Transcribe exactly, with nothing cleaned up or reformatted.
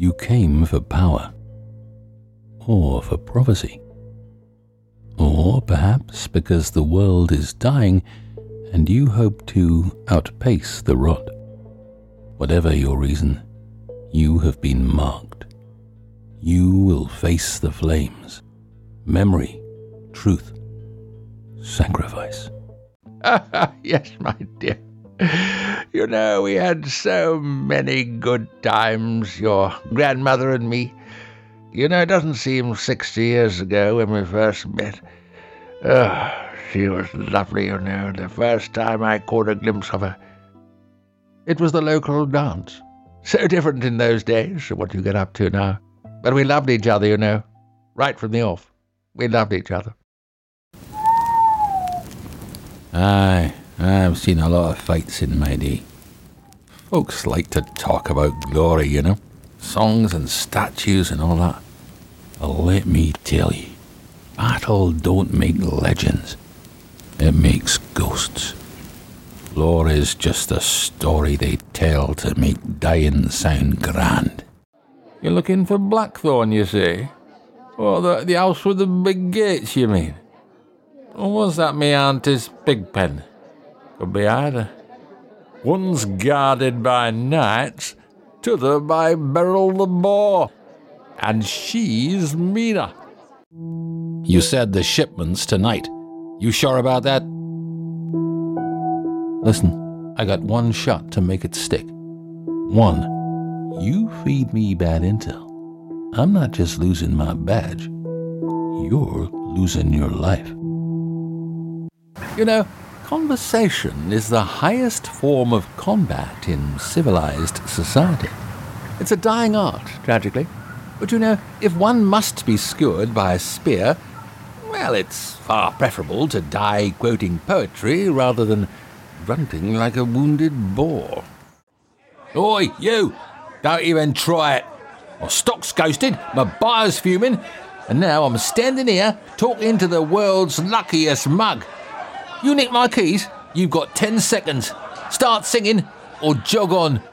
You came for power, or for prophecy, or perhaps because the world is dying and you hope to outpace the rot. Whatever your reason, you have been marked. You will face the flames. Memory, truth, sacrifice. Yes, my dear. You know, we had so many good times, your grandmother and me. You know, it doesn't seem sixty years ago when we first met. Oh, she was lovely, you know, the first time I caught a glimpse of her. It was the local dance. So different in those days to what you get up to now. But we loved each other, you know, right from the off. We loved each other. Aye, I've seen a lot of fights in my day. Folks like to talk about glory, you know, songs and statues and all that. But let me tell you, battle don't make legends. It makes ghosts. Glory's just a story they tell to make dying sound grand. You're looking for Blackthorn, you say? Oh, the, the house with the big gates, you mean? Or was that me auntie's pig pen? Could be either. One's guarded by knights, t'other by Beryl the Boar. And she's Mina. You said the shipment's tonight. You sure about that? Listen, I got one shot to make it stick. One. You feed me bad intel. I'm not just losing my badge. You're losing your life. You know, conversation is the highest form of combat in civilized society. It's a dying art, tragically. But you know, if one must be skewered by a spear, well, it's far preferable to die quoting poetry rather than grunting like a wounded boar. Oi, you! Don't even try it. My stock's ghosted, my buyer's fuming, and now I'm standing here talking to the world's luckiest mug. You nick my keys, you've got ten seconds. Start singing or jog on.